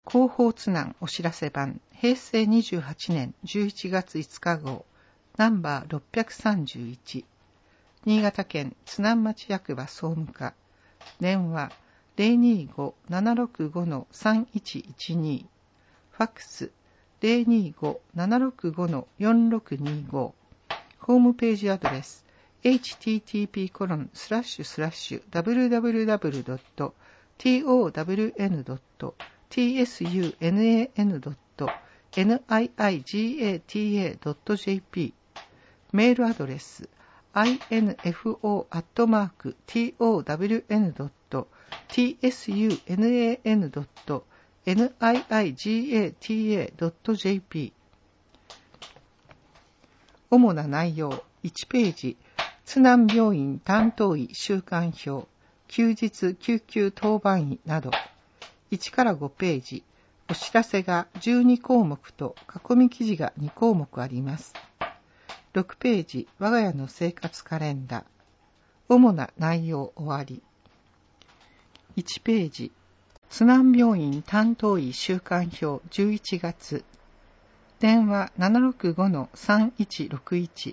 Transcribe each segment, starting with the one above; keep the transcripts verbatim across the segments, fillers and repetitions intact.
広報津南お知らせ版へいせいにじゅうはちねんじゅういちがついつか号ナンバーろっぴゃくさんじゅういち新潟県津南町役場総務課電話 ゼロにーご ななろくご さんいちいちに ファックス ゼロにーご ななろくご よんろくにご ホームページアドレス エイチティーティーピーコロンスラッシュスラッシュダブリューダブリューダブリュードットトワンドットツナンドットニガタドットジェーピー メールアドレス アイエヌエフオー アットマーク トワンドットツナンドットニガタドットジェーピー 主な内容いちページ津南病院担当医週間表休日救急当番医などいちからごページお知らせがじゅうにこうもくと囲み記事がにこうもくあります。ろくページ我が家の生活カレンダー主な内容終わりいちページ津南病院担当医週間表じゅういちがつ電話 ななろくご さんいちろくいち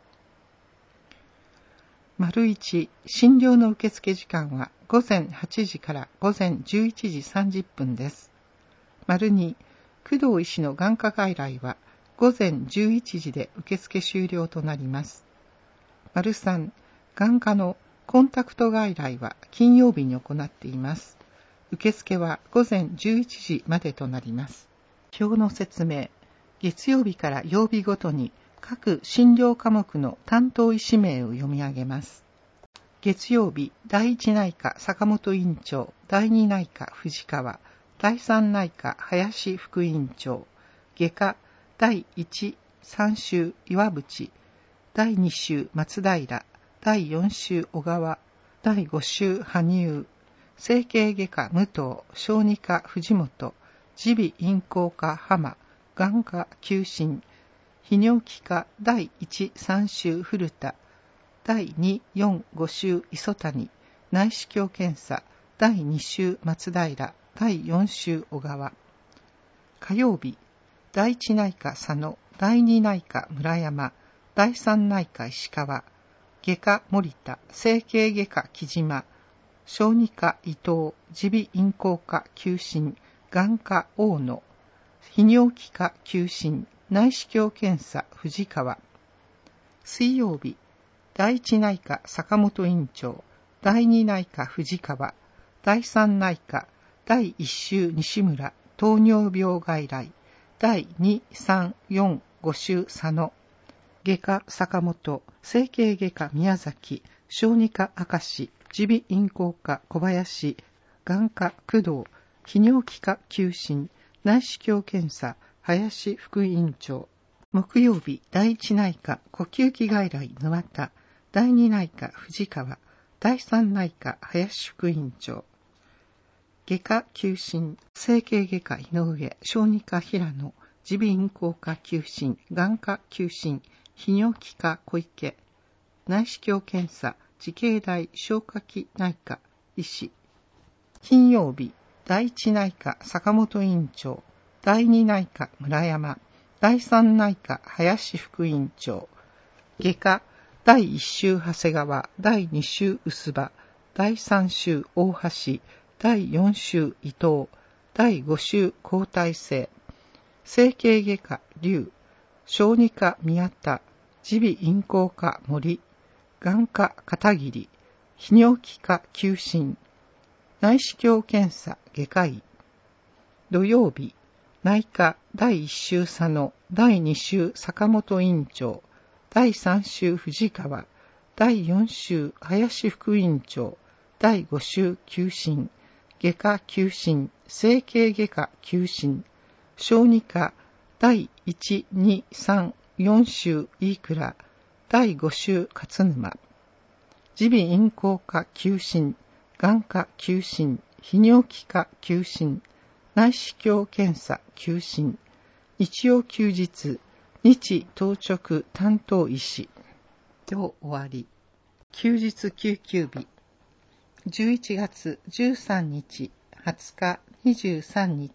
丸いち診療の受付時間はごぜんはちじからごぜんじゅういちじさんじゅっぷんです。丸に工藤医師の眼科外来はごぜんじゅういちじで受付終了となります。丸さん眼科のコンタクト外来は金曜日に行っています。受付はごぜんじゅういちじまでとなります。表の説明月曜日から曜日ごとに各診療科目の担当医師名を読み上げます。月曜日、だいいち内科坂本院長、だいに内科藤川、だいさん内科林副院長、外科、だいいち、さん週岩渕、だいに週松平、だいよん週小川、だいご週羽生、整形外科武藤、小児科藤本、耳鼻咽喉科浜、眼科急診、泌尿器科だいいち、さん週古田、だいに、よん、ご週磯谷、内視鏡検査、だいに週松平、だいよん週小川。火曜日、だいいち内科佐野、だいに内科村山、だいさん内科石川、外科森田、整形外科木島、小児科伊藤、耳鼻咽喉科急診、眼科大野、泌尿器科急診、内視鏡検査藤川。水曜日、だいいち内科坂本院長、だいに内科藤川、だいさん内科だいいち週西村、糖尿病外来、だいに、さん、よん、ご週佐野、外科坂本、整形外科宮崎、小児科明石、耳鼻咽喉科小林、眼科工藤、泌尿器科急診、内視鏡検査林副院長。木曜日、だいいち内科呼吸器外来沼田、だいに内科藤川、だいさん内科林副院長。外科急診、整形外科井上、小児科平野、耳鼻咽喉科急診、眼科急診、泌尿器科小池、内視鏡検査、慈恵大消化器内科医師。金曜日、だいいち内科坂本院長、だいに内科村山、だいさん内科林副院長。外科、だいいち週長谷川、だいに週薄葉、だいさん週大橋、だいよん週伊藤、だいご週交代制。整形外科龍、小児科宮田、耳鼻咽喉科森、眼科片桐、泌尿器科急診、内視鏡検査外科医。土曜日、内科だいいち週佐野、だいに週坂本院長、だいさん週藤川、だいよん週林副院長、だいご週急診、外科急診、整形外科急診、小児科だいいち、に、さん、よん週飯倉、だいご週勝沼、耳鼻咽喉科急診、眼科急診、泌尿器科急診、内視鏡検査急診、日曜休日、日当直担当医師。今日終わり。休日救急日。じゅういちがつじゅうさんにち、はつか、にじゅうさんにち、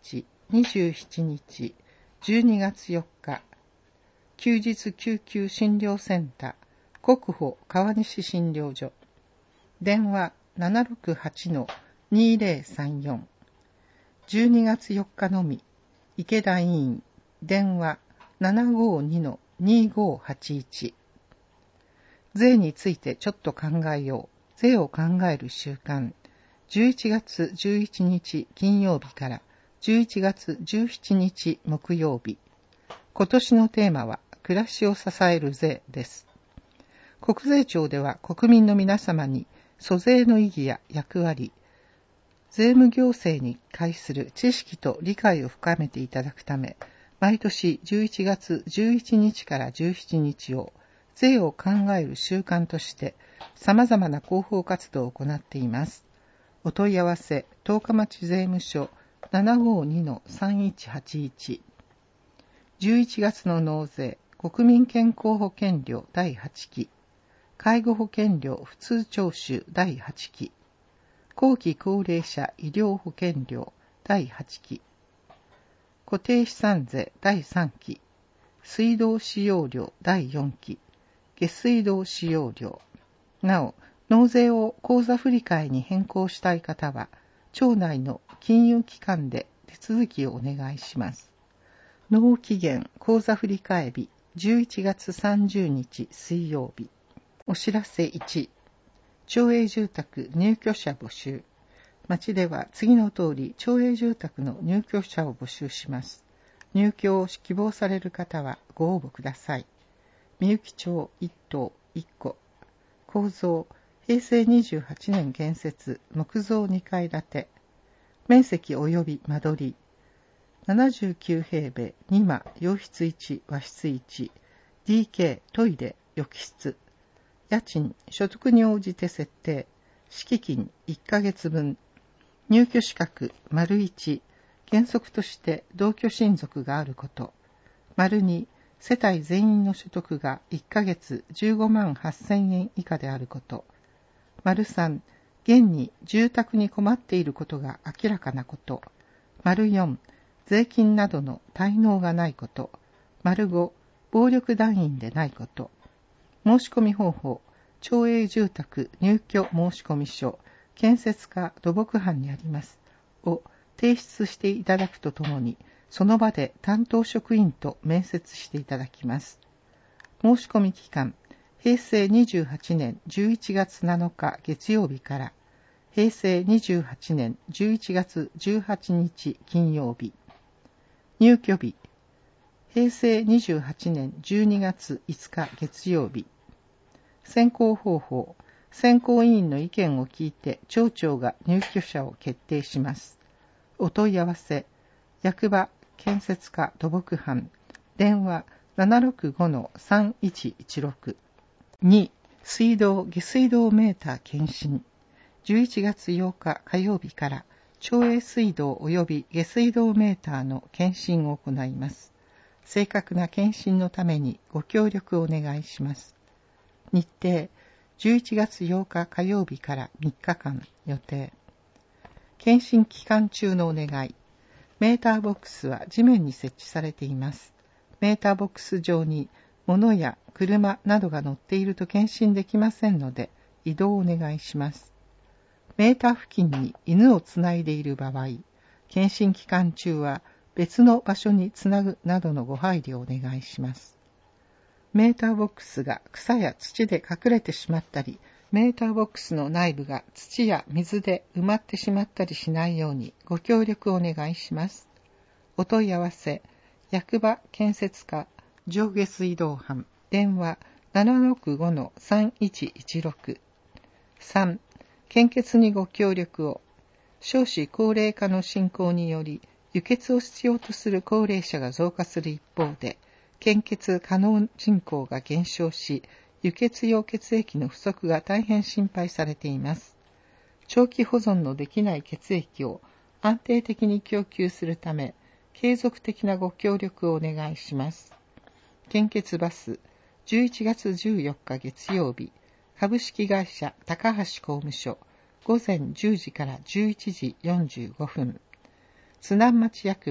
にじゅうしちにち、じゅうにがつよっか、休日救急診療センター、国保川西診療所、電話 ななろくはちのにぜろさんよん、じゅうにがつよっかのみ、池田医院、電話 ななごにのにごはちいち。税についてちょっと考えよう。税を考える習慣。じゅういちがつじゅういちにち金曜日からじゅういちがつじゅうしちにち木曜日。今年のテーマは暮らしを支える税です。国税庁では国民の皆様に租税の意義や役割、税務行政に関する知識と理解を深めていただくため、毎年じゅういちがつじゅういちにちからじゅうしちにちを税を考える習慣として様々な広報活動を行っています。お問い合わせ、十日町税務署 ななごにのさんいちはちいち。じゅういちがつの納税、国民健康保険料だいはちき、介護保険料普通徴収だいはちき、後期高齢者医療保険料だいはちき、固定資産税だいさんき、水道使用料だいよんき、下水道使用料。なお、納税を口座振替に変更したい方は、庁内の金融機関で手続きをお願いします。納期限口座振替日じゅういちがつさんじゅうにち水曜日。お知らせいち。町営住宅入居者募集。町では次の通り町営住宅の入居者を募集します。入居を希望される方はご応募ください。みゆき町いっとういっこ。構造、へいせいにじゅうはちねん建設、木造にかい建て。面積及び間取り。ななじゅうきゅうへいべい、にま、洋室いち、和室いち、ディーケー、トイレ、浴室。家賃、所得に応じて設定。敷金、いっかげつぶん。入居資格、丸いち、原則として同居親族があること。丸に、世帯全員の所得がいっかげつじゅうごまんはっせんえん以下であること。丸さん、現に住宅に困っていることが明らかなこと。丸よん、税金などの滞納がないこと。丸ご、暴力団員でないこと。申し込み方法、町営住宅入居申込書、建設課土木班にあります。を提出していただくとともに、その場で担当職員と面接していただきます。申し込み期間、へいせいにじゅうはちねんじゅういちがつなのか月曜日から、へいせいにじゅうはちねんじゅういちがつじゅうはちにち金曜日。入居日、へいせいにじゅうはちねんじゅうにがついつか月曜日。選考方法、選考委員の意見を聞いて町長が入居者を決定します。お問い合わせ、役場建設課土木班、電話 ななろくごのさんいちいちろく。に、水道下水道メーター検診。じゅういちがつようか火曜日から町営水道及び下水道メーターの検診を行います。正確な検診のためにご協力をお願いします。日程、じゅういちがつようか火曜日からみっかかん予定。検診期間中のお願い。メーターボックスは地面に設置されています。メーターボックス上に物や車などが乗っていると検診できませんので、移動をお願いします。メーター付近に犬をつないでいる場合、検診期間中は別の場所につなぐなどのご配慮をお願いします。メーターボックスが草や土で隠れてしまったり、メーターボックスの内部が土や水で埋まってしまったりしないようにご協力をお願いします。お問い合わせ、役場建設課上下水道班、電話 ななろくごのさんいちいちろく。さん、献血にご協力を。少子高齢化の進行により、輸血を必要とする高齢者が増加する一方で、献血可能人口が減少し、輸血用血液の不足が大変心配されています。長期保存のできない血液を安定的に供給するため、継続的なご協力をお願いします。献血バス、じゅういちがつじゅうよっか月曜日、株式会社高橋工務所、ごぜんじゅうじからじゅういちじよんじゅうごふん。津南町役場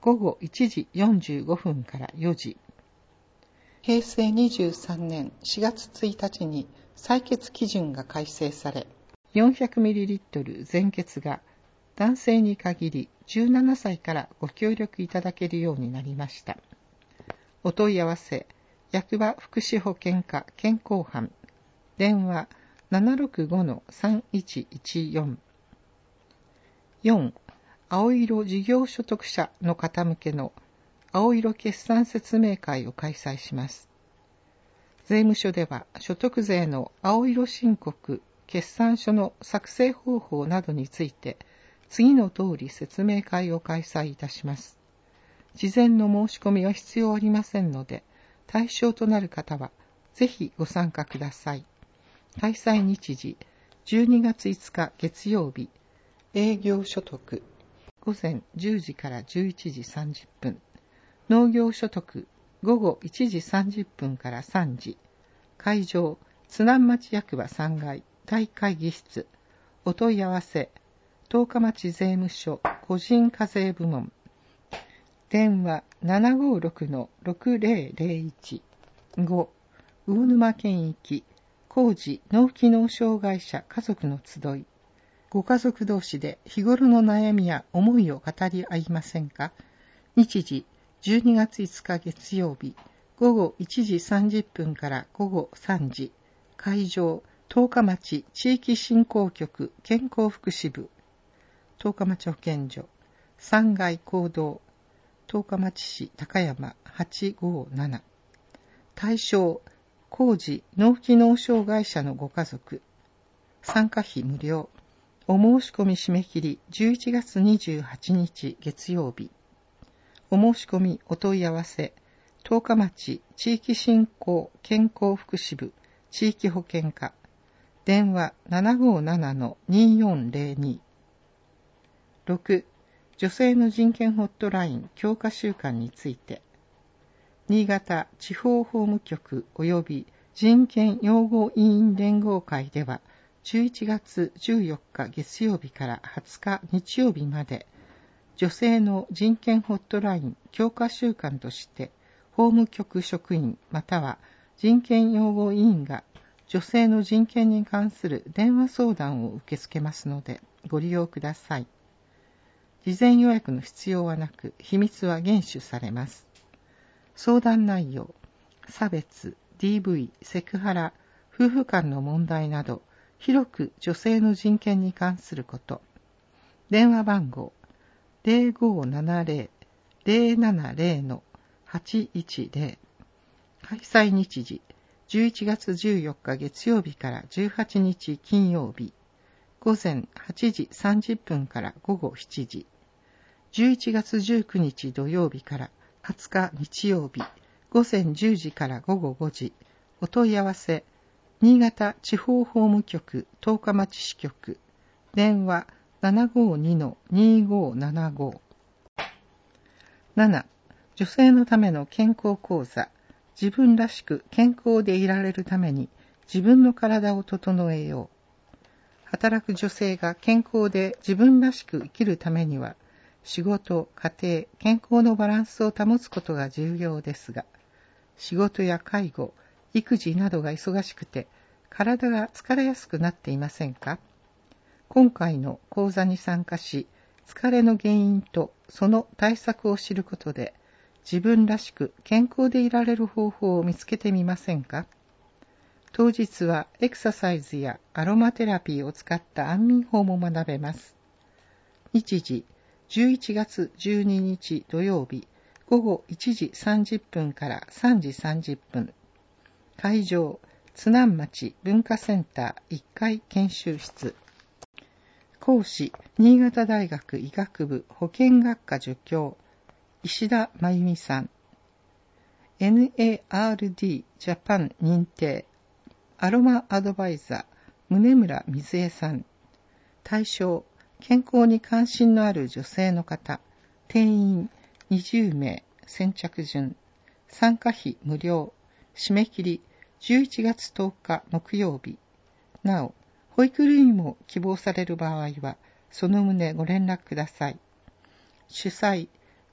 ごごいちじよんじゅうごふんからよじ。へいせいにじゅうさんねんしがつついたちに採血基準が改正され、よんひゃくミリリットル 全血が男性に限りじゅうななさいからご協力いただけるようになりました。お問い合わせ、役場福祉保健課健康班、電話 ななろくごのさんいちいちよん。よん. 青色事業所得者の方向けの青色決算説明会を開催します。税務署では所得税の青色申告、決算書の作成方法などについて次の通り説明会を開催いたします。事前の申し込みは必要ありませんので、対象となる方はぜひご参加ください。開催日時、じゅうにがついつか月曜日、営業所得、ごぜんじゅうじからじゅういちじさんじゅっぷん、農業所得、ごごいちじさんじゅっぷんからさんじ、会場、津南町役場さんがい、大会議室、お問い合わせ、十日町税務署個人課税部門、電話 ななごろくのろくぜろぜろいち。ご. 魚沼県域工事脳機能障害者家族の集い。ご家族同士で日頃の悩みや思いを語り合いませんか？日時じゅうにがついつか月曜日、ごごいちじさんじゅっぷんからごごさんじ。会場、十日町地域振興局健康福祉部。十日町保健所。さんがい講堂。十日町市高山はちごなな。対象、工事脳機能障害者のご家族。参加費無料。お申し込み締め切りじゅういちがつにじゅうはちにち月曜日。お申し込みお問い合わせ、十日町地域振興健康福祉部地域保健課。電話 ななごななのによんぜろに。ろく. 女性の人権ホットライン強化週間について、新潟地方法務局及び人権擁護委員連合会では、じゅういちがつじゅうよっか月曜日からはつか日曜日まで、女性の人権ホットライン強化週間として、法務局職員または人権擁護委員が女性の人権に関する電話相談を受け付けますので、ご利用ください。事前予約の必要はなく、秘密は厳守されます。相談内容、差別、ディーブイ、セクハラ、夫婦間の問題など、広く女性の人権に関すること。電話番号、ぜろごななぜろ ぜろななぜろ のはちいちぜろ。開催日時、じゅういちがつじゅうよっか月曜日からじゅうはちにち金曜日、ごぜんはちじさんじゅっぷんからごごしちじ。じゅういちがつじゅうくにち土曜日からはつか日曜日、ごぜんじゅうじからごごごじ。お問い合わせ、新潟地方法務局十日町支局。電話 ななごにのにごななご。なな. 女性のための健康講座。自分らしく健康でいられるために自分の体を整えよう。働く女性が健康で自分らしく生きるためには、仕事、家庭、健康のバランスを保つことが重要ですが、仕事や介護、育児などが忙しくて、体が疲れやすくなっていませんか？今回の講座に参加し、疲れの原因とその対策を知ることで、自分らしく健康でいられる方法を見つけてみませんか？当日はエクササイズやアロマテラピーを使った安眠法も学べます。日時、じゅういちがつじゅうににち土曜日、ごごいちじさんじゅっぷんからさんじさんじゅっぷん。会場、津南町文化センターいっかい研修室。講師、新潟大学医学部保健学科助教、石田真由美さん。エヌエーアールディー ジャパン認定、アロマアドバイザー、宗村水江さん。対象、健康に関心のある女性の方。定員にじゅうめい、先着順。参加費無料。締め切りじゅういちがつとおか木曜日。なお、保育類も希望される場合は、その旨ご連絡ください。主催、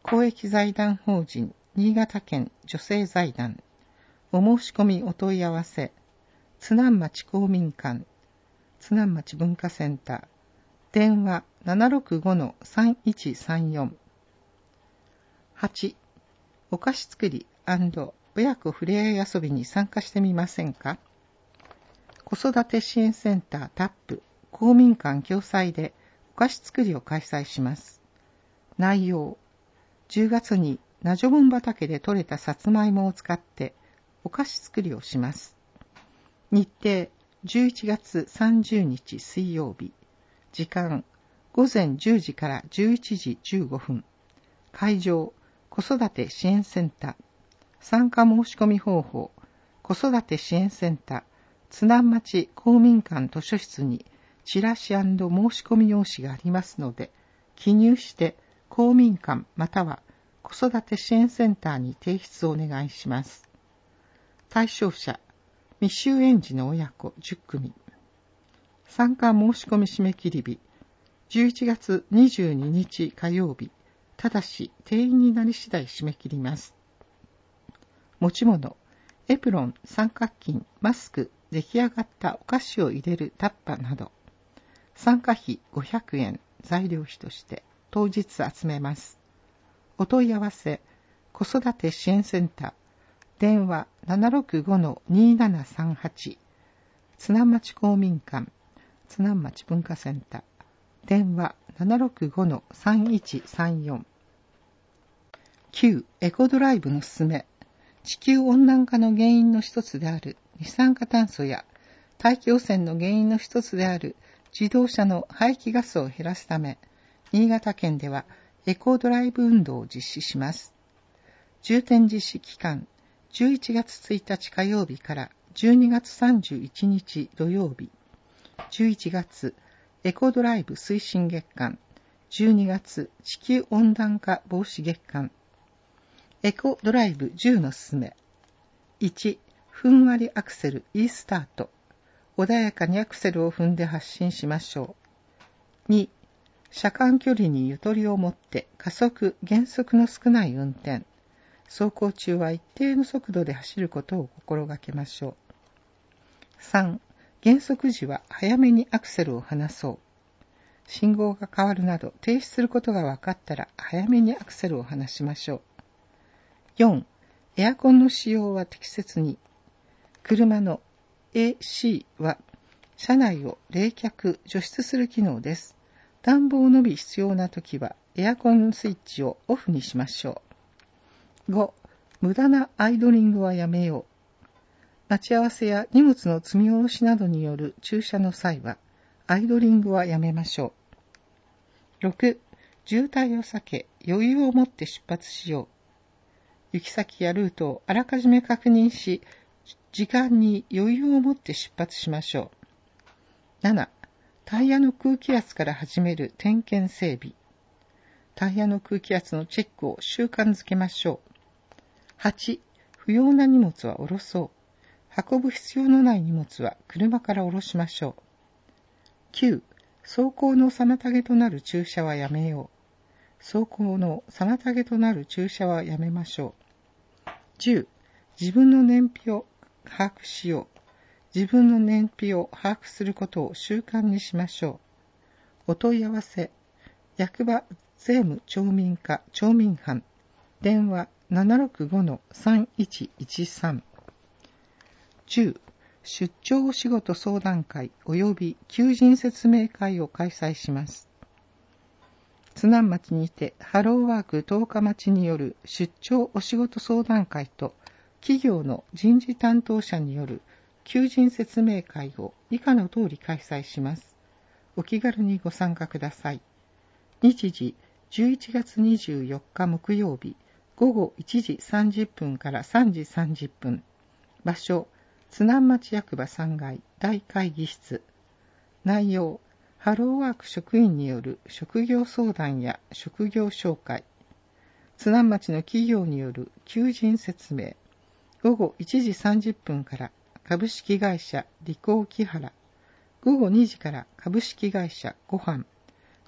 公益財団法人新潟県女性財団、お申し込みお問い合わせ、津南町公民館、津南町文化センター、電話 ななろくごのさんいちさんよん。はち. お菓子作り&親子ふれあい遊びに参加してみませんか？子育て支援センタータップ公民館共催でお菓子作りを開催します。内容、じゅうがつにナジョボン畑で採れたさつまいもを使ってお菓子作りをします。日程、じゅういちがつさんじゅうにち水曜日。時間、ごぜんじゅうじからじゅういちじじゅうごふん。会場、子育て支援センター。参加申し込み方法、子育て支援センター、津南町公民館図書室にチラシ&申し込み用紙がありますので、記入して公民館または子育て支援センターに提出をお願いします。対象者、未就園児の親子じゅっくみ。参加申し込み締め切り日、じゅういちがつにじゅうににち火曜日、ただし定員になり次第締め切ります。持ち物、エプロン、三角巾、マスク、出来上がったお菓子を入れるタッパなど、参加費ごひゃくえん、材料費として当日集めます。お問い合わせ、子育て支援センター、電話 ななろくごのにななさんはち、津南町公民館、津南町文化センター、電話 ななろくごのさんいちさんよん。きゅう. エコドライブのすすめ。地球温暖化の原因の一つである二酸化炭素や大気汚染の原因の一つである自動車の排気ガスを減らすため、新潟県ではエコドライブ運動を実施します。重点実施期間、じゅういちがつついたち火曜日からじゅうにがつさんじゅういちにち土曜日、じゅういちがつエコドライブ推進月間、じゅうにがつ地球温暖化防止月間。エコドライブじゅうのすすめ。いち. ふんわりアクセル E スタート。穏やかにアクセルを踏んで発進しましょう。に. 車間距離にゆとりを持って加速・減速の少ない運転。走行中は一定の速度で走ることを心がけましょう。さん. 減速時は早めにアクセルを離そう。信号が変わるなど停止することが分かったら早めにアクセルを離しましょう。よん. エアコンの使用は適切に。車の エーシー は車内を冷却・除湿する機能です。暖房のみ必要なときはエアコンのスイッチをオフにしましょう。ご. 無駄なアイドリングはやめよう。待ち合わせや荷物の積み下ろしなどによる駐車の際はアイドリングはやめましょう。ろく. 渋滞を避け余裕を持って出発しよう。行き先やルートをあらかじめ確認し、時間に余裕を持って出発しましょう。なな. タイヤの空気圧から始める点検整備。タイヤの空気圧のチェックを習慣づけましょう。はち. 不要な荷物は下ろそう。運ぶ必要のない荷物は車から下ろしましょう。きゅう. 走行の妨げとなる駐車はやめよう。走行の妨げとなる駐車はやめましょう。じゅう. 自分の燃費を把握しよう。自分の燃費を把握することを習慣にしましょう。お問い合わせ、役場税務町民課町民班、電話 ななろくごのさんいちいちさん。じゅう. 出張お仕事相談会及び求人説明会を開催します。津南町にてハローワーク十日町による出張お仕事相談会と企業の人事担当者による求人説明会を以下の通り開催します。お気軽にご参加ください。日時じゅういちがつにじゅうよっか木曜日ごごいちじさんじゅっぷんからさんじさんじゅっぷん。場所、津南町役場さんがい大会議室。内容、ハローワーク職員による職業相談や職業紹介。津南町の企業による求人説明。ごごいちじさんじゅっぷんから株式会社理工木原。ごごにじから株式会社ごはん。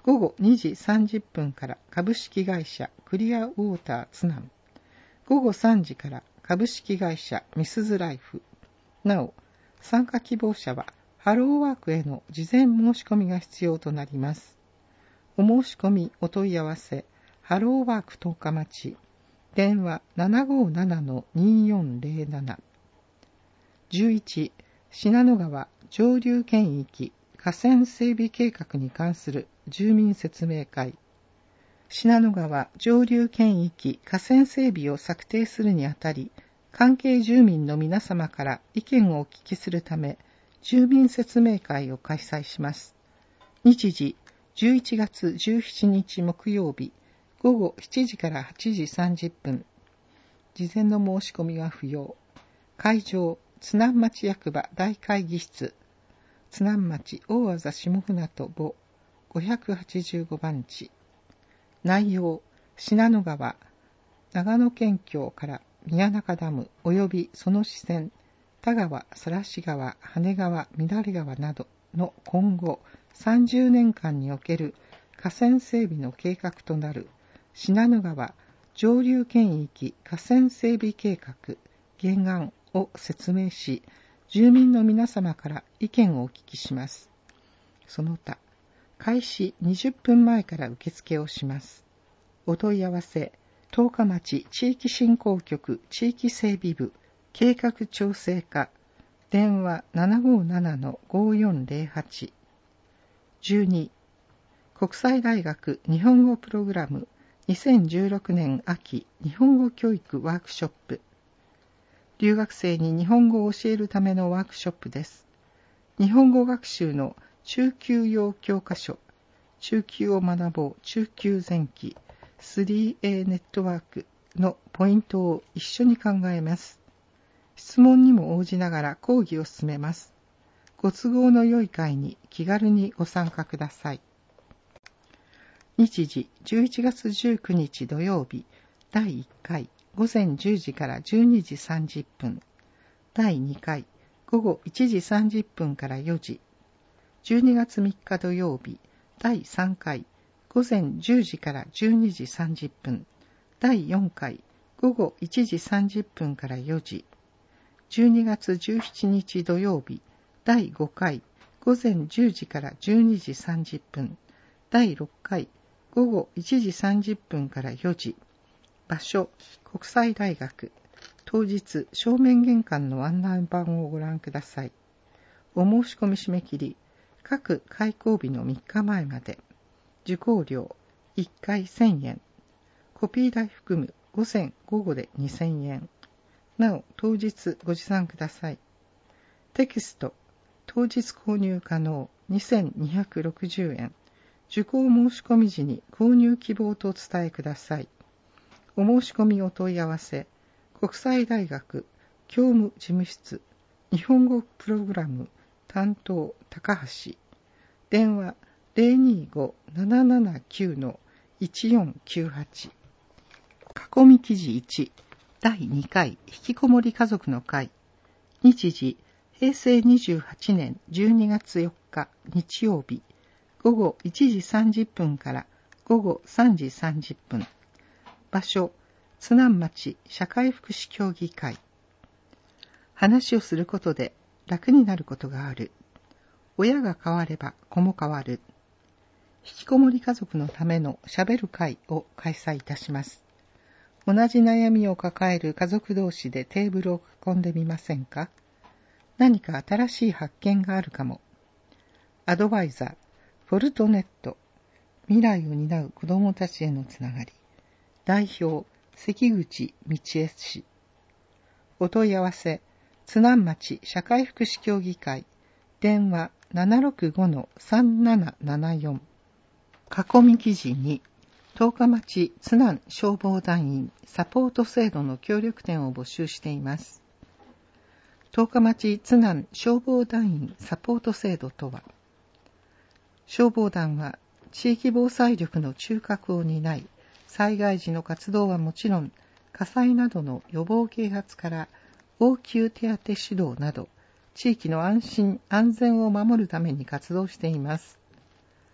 ごごにじさんじゅっぷんから株式会社クリアウォーター津南、ごごさんじから株式会社ミスズライフ。なお、参加希望者はハローワークへの事前申し込みが必要となります。お申し込みお問い合わせ、ハローワーク十日町、電話 ななごーななのにーよんぜろなな。じゅういち、信濃川上流圏域河川整備計画に関する住民説明会。信濃川上流圏域河川整備を策定するにあたり、関係住民の皆様から意見をお聞きするため、住民説明会を開催します。日時、じゅういちがつじゅうしちにち木曜日、ごごしちじからはちじさんじゅっぷん。事前の申し込みは不要。会場、津南町役場大会議室、津南町大字下船渡ごごひゃくはちじゅうごばんち。内容、信濃川、長野県境から宮中ダム及びその支線、田川、晒川、羽川、乱川などの今後さんじゅうねんかんにおける河川整備の計画となる信濃川上流圏域河川整備計画原案を説明し、住民の皆様から意見をお聞きします。その他、開始にじゅっぷんまえから受付をします。お問い合わせ、十日町地域振興局地域整備部計画調整課、電話 ななごーななのごーよんぜろはち。じゅうに、国際大学日本語プログラムにせんじゅうろくねん秋日本語教育ワークショップ。留学生に日本語を教えるためのワークショップです。日本語学習の中級用教科書、中級を学ぼう中級前期 スリーエー ネットワークのポイントを一緒に考えます。質問にも応じながら講義を進めます。ご都合の良い会に気軽にご参加ください。日時、じゅういちがつじゅうくにち土曜日、だいいっかい、ごぜんじゅうじからじゅうにじさんじゅっぷん。だいにかい、ごごいちじさんじゅっぷんからよじ。じゅうにがつみっか土曜日、だいさんかい、ごぜんじゅうじからじゅうにじさんじゅっぷん。だいよんかい、ごごいちじさんじゅっぷんからよじ。じゅうにがつじゅうしちにち土曜日、だいごかい、ごぜんじゅうじからじゅうにじさんじゅっぷん。だいろっかい、ごごいちじさんじゅっぷんからよじ。場所、国際大学。当日、正面玄関の案内板をご覧ください。お申し込み締め切り、各開講日のみっかまえまで。受講料、いっかいせんえん。コピー代含む午前午後でにせんえん。なお、当日ご持参ください。テキスト、当日購入可能にせんにひゃくろくじゅうえん。受講申し込み時に購入希望とお伝えください。お申し込みお問い合わせ、国際大学教務事務室日本語プログラム担当高橋、電話 ゼロにご ななななきゅう のいちよんきゅうはち。囲み記事いち、だいにかい引きこもり家族の会。日時、へいせいにじゅうはちねんじゅうにがつよっか日曜日、ごごいちじさんじゅっぷんからごごさんじさんじゅっぷん。場所、津南町社会福祉協議会。話をすることで楽になることがある。親が変われば子も変わる。引きこもり家族のためのしゃべる会を開催いたします。同じ悩みを抱える家族同士でテーブルを囲んでみませんか？何か新しい発見があるかも。アドバイザー、フォルトネット、未来を担う子どもたちへのつながり。代表、関口道江氏。お問い合わせ、津南町社会福祉協議会、電話 ななろくごのさんななななよん。囲み記事に、十日町津南消防団員サポート制度の協力店を募集しています。十日町津南消防団員サポート制度とは、消防団は地域防災力の中核を担い、災害時の活動はもちろん、火災などの予防啓発から応急手当指導など、地域の安心安全を守るために活動しています。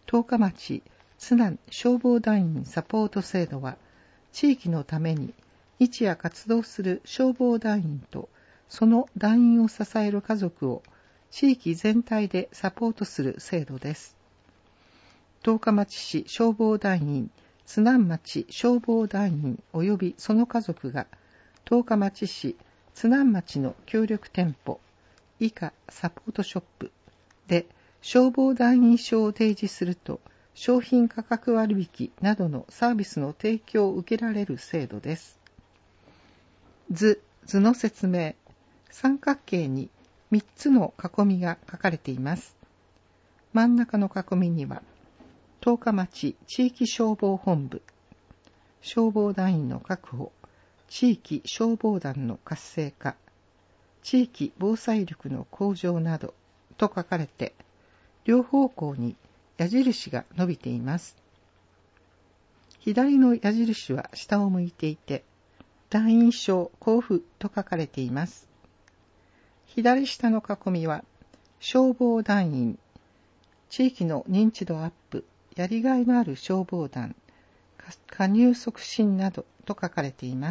十日町津南消防団員サポート制度は、地域のために日夜活動する消防団員とその団員を支える家族を地域全体でサポートする制度です。十日町市消防団員、津南町消防団員及びその家族が十日町市津南町の協力店舗以下サポートショップで消防団員証を提示すると商品価格割引などのサービスの提供を受けられる制度です。図、図の説明。三角形にみっつの囲みが書かれています。真ん中の囲みには、十日町地域消防本部、消防団員の確保、地域消防団の活性化、地域防災力の向上などと書かれて、両方向に矢印が伸びています。左の矢印は下を向いていて、団員証交付と書かれています。左下の囲みは、消防団員、地域の認知度アップ、やりがいのある消防団、加入促進などと書かれています。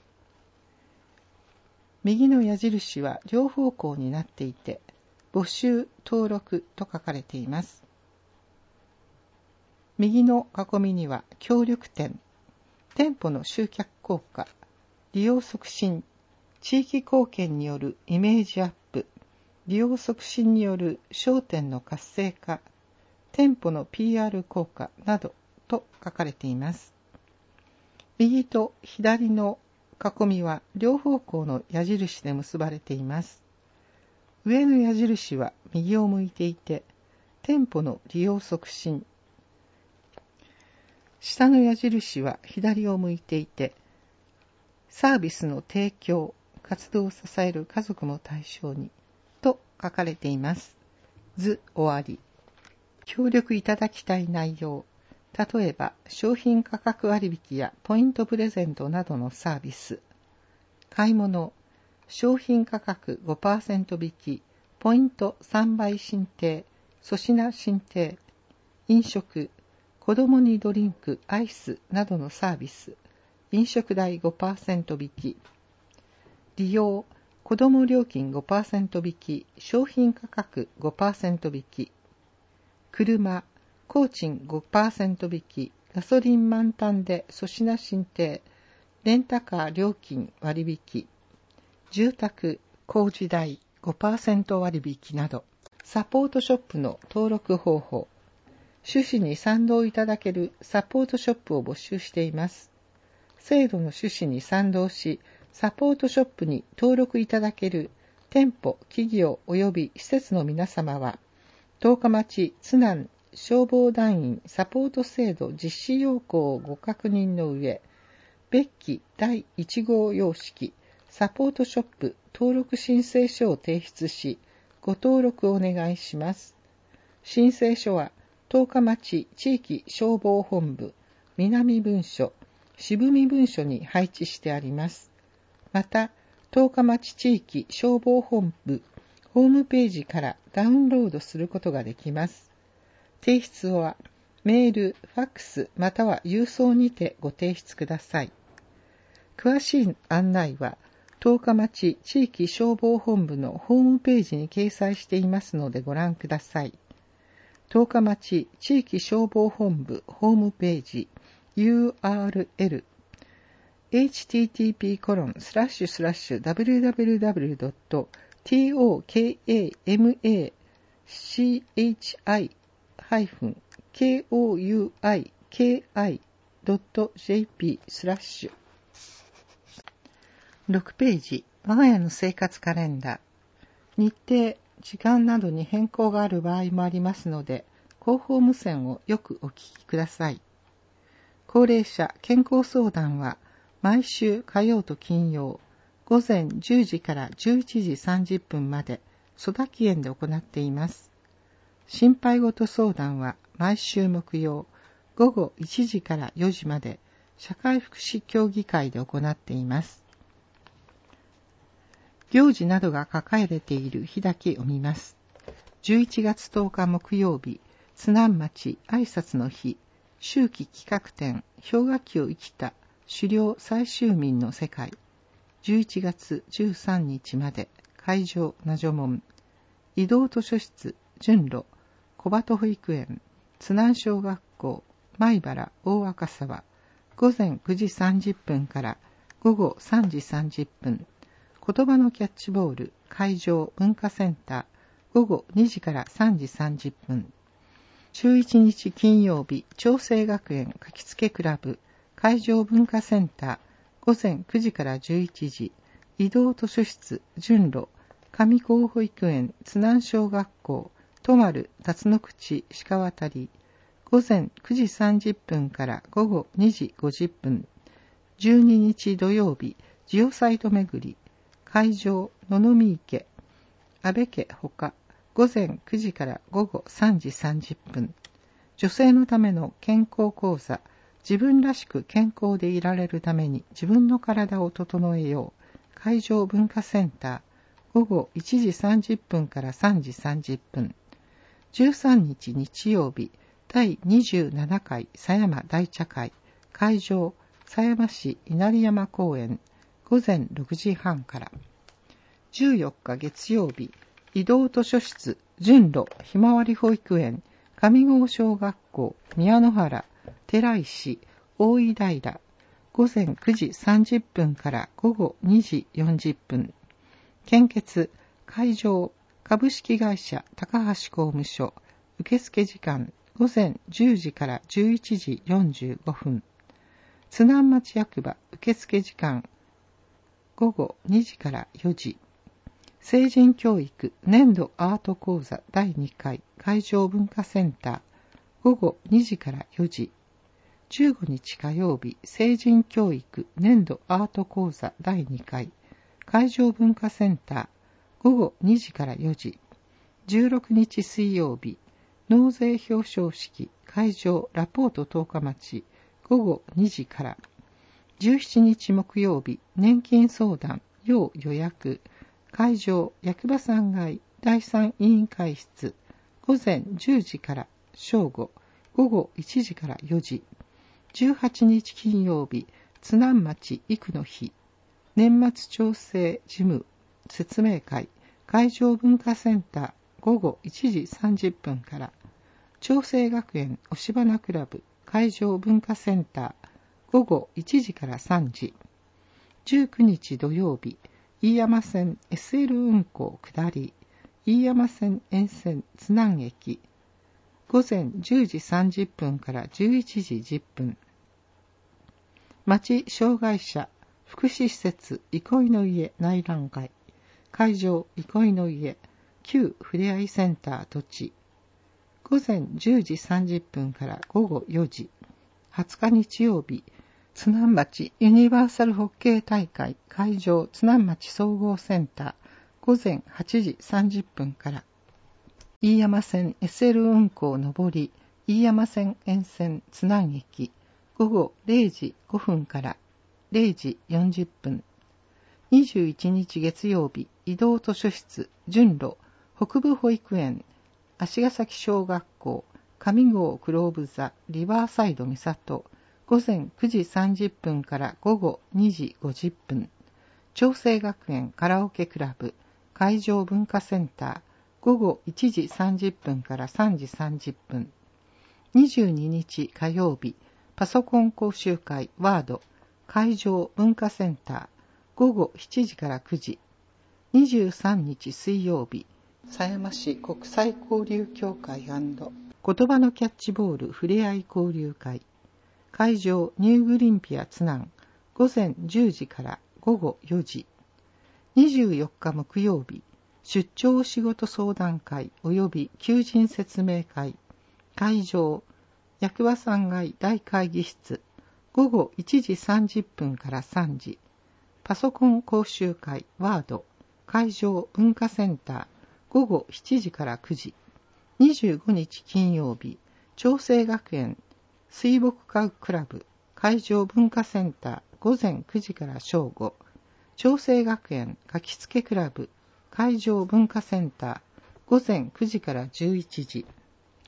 右の矢印は両方向になっていて、募集登録と書かれています。右の囲みには協力店、店舗の集客効果、利用促進、地域貢献によるイメージアップ、利用促進による商店の活性化、店舗の ピーアール 効果などと書かれています。右と左の囲みは両方向の矢印で結ばれています。上の矢印は右を向いていて、店舗の利用促進。下の矢印は左を向いていて、サービスの提供、活動を支える家族も対象に、と書かれています。図終わり。協力いただきたい内容。例えば、商品価格割引やポイントプレゼントなどのサービス。買い物、商品価格 ごパーセント 引き、ポイントさんばい申請、粗品申請。飲食、子供にドリンク、アイスなどのサービス。飲食代 ごパーセント 引き。利用、子供料金 ごパーセント 引き、商品価格 ごパーセント 引き。車、工賃 ごパーセント 引き、ガソリン満タンで粗品申請、レンタカー料金割引。住宅、工事代 ごパーセント 割引など、サポートショップの登録方法。趣旨に賛同いただけるサポートショップを募集しています。制度の趣旨に賛同し、サポートショップに登録いただける店舗、企業及び施設の皆様は、十日町津南消防団員サポート制度実施要項をご確認の上、別記だいいち号様式サポートショップ登録申請書を提出し、ご登録お願いします。申請書は、十日町地域消防本部南分署渋見分署に配置してあります。また、十日町地域消防本部ホームページからダウンロードすることができます。提出はメール、ファックスまたは郵送にてご提出ください。詳しい案内は、十日町地域消防本部のホームページに掲載していますのでご覧ください。十日町地域消防本部ホームページ ユーアールエル エイチティーティーピーコロンスラッシュスラッシュダブリューダブリューダブリュードットトーカマチハイフンケーオーユーアイケーアイドットジェーピースラッシュろくページ、我が家の生活カレンダー。日程、時間などに変更がある場合もありますので、広報無線をよくお聞きください。高齢者健康相談は、毎週火曜と金曜、午前じゅうじからじゅういちじさんじゅっぷんまで、曽田木園で行っています。心配事相談は、毎週木曜、午後いちじからよじまで、社会福祉協議会で行っています。行事などが書かれている日だけ読みます。じゅういちがつとおか木曜日、 津南町挨拶の日、秋季企画展、氷河期を生きた狩猟採集民の世界、じゅういちがつじゅうさんにちまで、会場那女門、移動図書室、順路、小鳩保育園、津南小学校、米原大赤沢、午前くじさんじゅっぷんから午後さんじさんじゅっぷん、言葉のキャッチボール、会場文化センター、午後にじからさんじさんじゅっぷん、じゅういちにち金曜日、長生学園書きつけクラブ、会場文化センター、午前くじからじゅういちじ、移動図書室、順路、上高保育園、津南小学校、泊まる辰野口鹿渡り、午前くじさんじゅっぷんから午後にじごじゅっぷん、じゅうににち土曜日、ジオサイト巡り、会場野々見池、安倍家ほか、午前くじから午後さんじさんじゅっぷん、女性のための健康講座、自分らしく健康でいられるために自分の体を整えよう、会場文化センター、午後いちじさんじゅっぷんからさんじさんじゅっぷん、じゅうさんにち日曜日、だいにじゅうななかい狭山大茶会、会場狭山市稲荷山公園、午前ろくじはんから。じゅうよっか月曜日、移動図書室、順路ひまわり保育園、上郷小学校、宮野原、寺石、大井平、午前くじさんじゅっぷんから午後にじよんじゅっぷん。献血、会場、株式会社高橋工務所、受付時間、午前じゅうじからじゅういちじよんじゅうごふん。津南町役場、受付時間、午後にじからよじ。成人教育年度アート講座だいにかい会場文化センター、午後にじからよじ。じゅうごにち火曜日、成人教育年度アート講座だいにかい会場文化センター、午後にじからよじ。じゅうろくにち水曜日、納税表彰式会場ラポート十日町、午後にじから。じゅうしちにち木曜日、年金相談要予約会場役場さんがいだいさん委員会室、午前じゅうじから正午、午後いちじからよじ。じゅうはちにち金曜日、津南町育の日、年末調整事務説明会会場文化センター、午後いちじさんじゅっぷんから。長生学園押し花クラブ会場文化センター、午後いちじからさんじ。じゅうくにち土曜日、飯山線 エスエル 運行下り、飯山線沿線津南駅、午前じゅうじさんじゅっぷんからじゅういちじじゅっぷん。町障害者福祉施設憩いの家内覧会、会場憩いの家旧ふれあいセンター土地、午前じゅうじさんじゅっぷんから午後よじ。はつか日曜日、津南町ユニバーサルホッケー大会会場津南町総合センター、午前はちじさんじゅっぷんから。飯山線 エスエル 運行上り飯山線沿線津南駅、午後れいじごふんかられいじよんじゅっぷん。にじゅういちにち月曜日、移動図書室順路北部保育園足ヶ崎小学校上郷クローブ座リバーサイド三郷、午前くじさんじゅっぷんから午後にじごじゅっぷん。長生学園カラオケクラブ会場文化センター、午後いちじさんじゅっぷんからさんじさんじゅっぷん。にじゅうににち火曜日、パソコン講習会ワード会場文化センター、午後しちじからくじ。にじゅうさんにち水曜日、狭山市国際交流協会&言葉のキャッチボールふれあい交流会会場ニューグリンピア津南、午前じゅうじから午後よじ。にじゅうよっか木曜日、出張仕事相談会及び求人説明会会場役場さんがい大会議室、午後いちじさんじゅっぷんからさんじ。パソコン講習会ワード会場文化センター、午後しちじからくじ。にじゅうごにち金曜日、長生学園水墨画クラブ会場文化センター、午前くじから正午。長生学園書きつけクラブ会場文化センター、午前くじからじゅういちじ。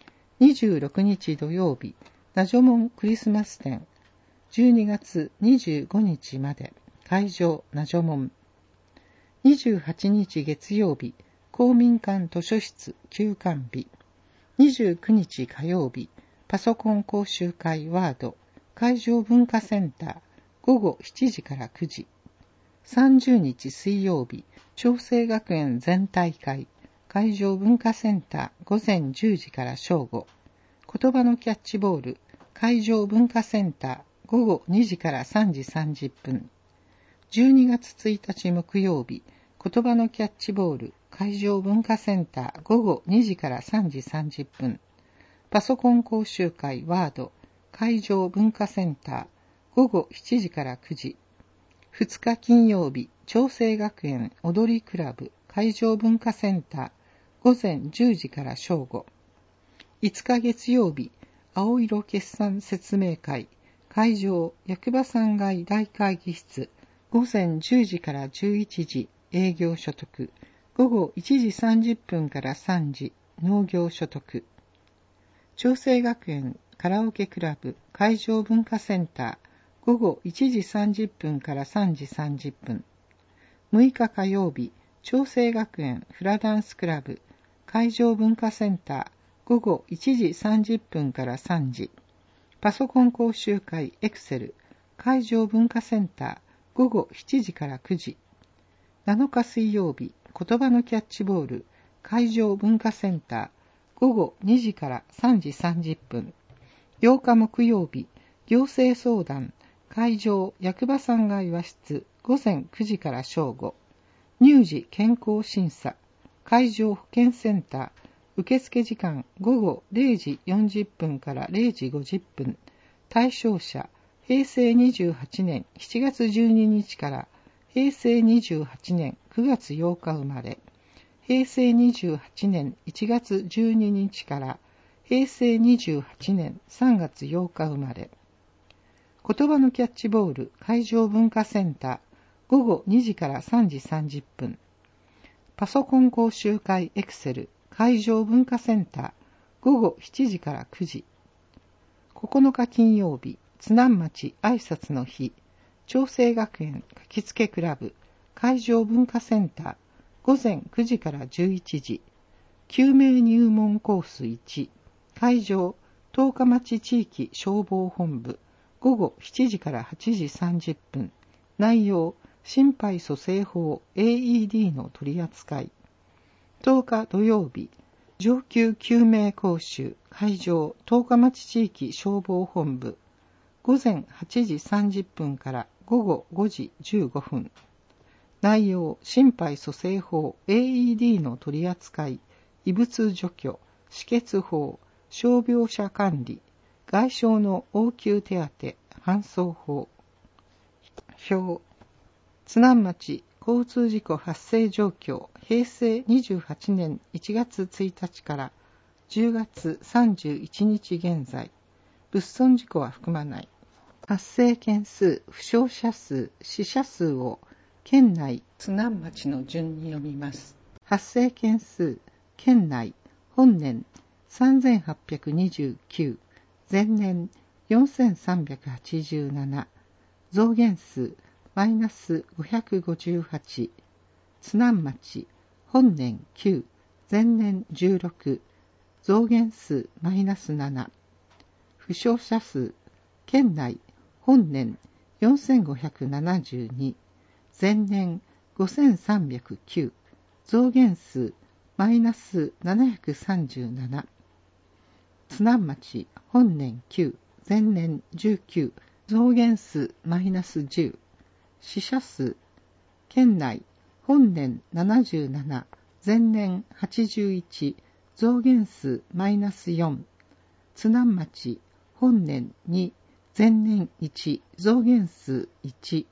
にじゅうろくにち土曜日、ナジョモンクリスマス展、じゅうにがつにじゅうごにちまで、会場ナジョモン。にじゅうはちにち月曜日、公民館図書室休館日。にじゅうくにち火曜日、パソコン講習会ワード、会場文化センター、午後しちじからくじ。さんじゅうにち水曜日、長生学園全体会、会場文化センター午前じゅうじから正午。言葉のキャッチボール、会場文化センター午後にじからさんじさんじゅっぷん。じゅうにがつついたち木曜日、言葉のキャッチボール、会場文化センター午後にじからさんじさんじゅっぷん。パソコン講習会ワード、会場文化センター午後しちじからくじ。ふつか金曜日、長生学園踊りクラブ会場文化センター午前じゅうじから正午。いつか月曜日、青色決算説明会会場役場さん階大会議室午前じゅうじからじゅういちじ営業所得、午後いちじさんじゅっぷんからさんじ農業所得。長生学園カラオケクラブ会場文化センター午後いちじさんじゅっぷんからさんじさんじゅっぷん。むいか火曜日、長生学園フラダンスクラブ会場文化センター午後いちじさんじゅっぷんからさんじ。パソコン講習会エクセル会場文化センター午後しちじからくじ。なのか水曜日、言葉のキャッチボール会場文化センター午後にじからさんじさんじゅっぷん。ようか木曜日、行政相談会場役場さん階和室午前くじから正午。乳児健康審査会場保健センター受付時間午後れいじよんじゅっぷんかられいじごじゅっぷん。対象者へいせいにじゅうはちねんしちがつじゅうににちからへいせいにじゅうはちねんくがつようか生まれ、へいせいにじゅうはちねんいちがつじゅうににちからへいせいにじゅうはちねんさんがつようか生まれ。言葉のキャッチボール会場文化センター午後にじからさんじさんじゅっぷん。パソコン講習会エクセル会場文化センター午後しちじからくじ。ここのか金曜日、津南町挨拶の日長生学園書きつけクラブ会場文化センター午前くじからじゅういちじ。救命入門コースいち会場十日町地域消防本部午後しちじからはちじさんじゅっぷん。内容心肺蘇生法 エーイーディー の取り扱い。とおか土曜日、上級救命講習会場十日町地域消防本部午前はちじさんじゅっぷんから午後ごじじゅうごふん。内容心肺蘇生法 エーイーディー の取り扱い、異物除去、止血法、傷病者管理、外傷の応急手当、搬送法。表津南町交通事故発生状況へいせいにじゅうはちねんいちがつついたちからじゅうがつさんじゅういちにち現在。物損事故は含まない。発生件数、負傷者数、死者数を県内津南町の順に読みます。発生件数、県内本年さんぜんはっぴゃくにじゅうきゅう、前年よんせんさんびゃくはちじゅうなな、増減数マイナスごひゃくごじゅうはち、津南町本年きゅう、前年じゅうろく、増減数マイナスなな。負傷者数県内本年よんせんごひゃくななじゅうに、前年ごせんさんびゃくきゅう、増減数マイナスななひゃくさんじゅうなな。津南町本年きゅう、前年じゅうきゅう、増減数マイナスじゅう。死者数県内本年ななじゅうなな、前年はちじゅういち、増減数マイナスよん。津南町本年に、前年いち、増減数いち。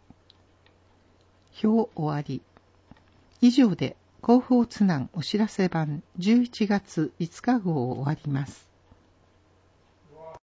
表終わり。以上で広報津南お知らせ版じゅういちがついつか号を終わります。